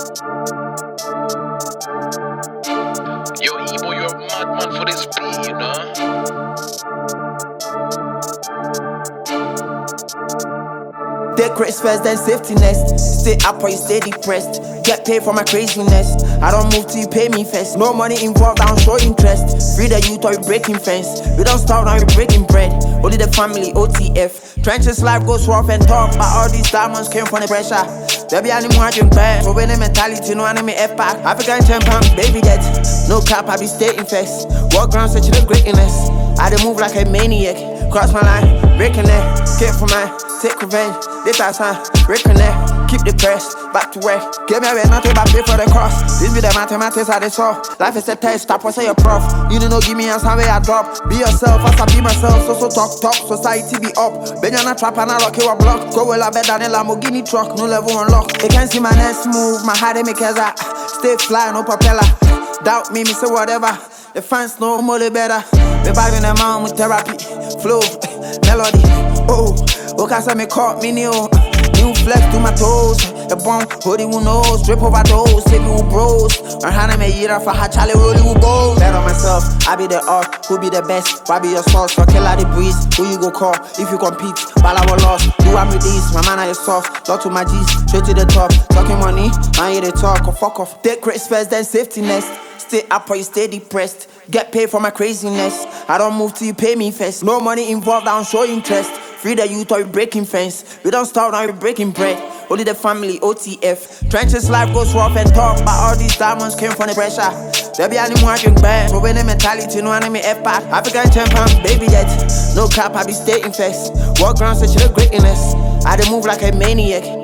Yo, Ebo, you're a madman for this beat, you know? Take risks first, then safety nest. Stay up or you stay depressed. Get paid for my craziness. I don't move till you pay me first. No money involved, I don't show interest. Free the youth or you breaking fence. We don't stop now, you breaking bread. Only the family, OTF. Trenches life goes rough and tough, but all these diamonds came from the pressure. There be any more drink bad. So when the mentality, no enemy F-pack. African champion, baby that. No cap, I be stating facts. Walk around searching the greatness. I dey move like a maniac. Cross my line, breaking it. Get for mine, take revenge. This time, reconnect. Keep the press, back to work. Give me away, nothing but pay for the cross. This be the mathematics I dey solve. Life is a test, stop or say you're prof. You don't know, give me answer where I drop. Be yourself, as I be myself. So talk, society be up. Been on a trap and I rock you a block. Go well, I bet than a Lamborghini truck. No level unlock. They can't see my next move. My heart they make as I stay fly, no propeller. Doubt me say whatever. The fans know more the better. Me vibing them on with therapy. Flow, melody. Oh, cause I me caught me new. New flex to my toes. The bomb, hoodie who knows. Drip overdose, save me with bros. Or hand me eat for her Charlie Rolly who goes. Bet on myself, I be the art. Who be the best? Why be your source? For kill out the breeze. Who you go call if you compete? While I was lost, do I'm with these. My man is soft. Talk to my G's, straight to the top. Talking money, I hear the talk. Or fuck off. Take risks first, then safety nest. Stay up or you stay depressed. Get paid for my craziness. I don't move till you pay me first. No money involved, I don't show interest. Free the youth or you breaking fence. We don't stop now, you breaking bread. Only the family, OTF. Trenches life goes rough and tough, but all these diamonds came from the pressure. There be any more drink bad. So when the mentality, no enemy F-pack. African champion, baby that. No cap, I be stating facts. Walk around searching the greatness. I dey move like a maniac.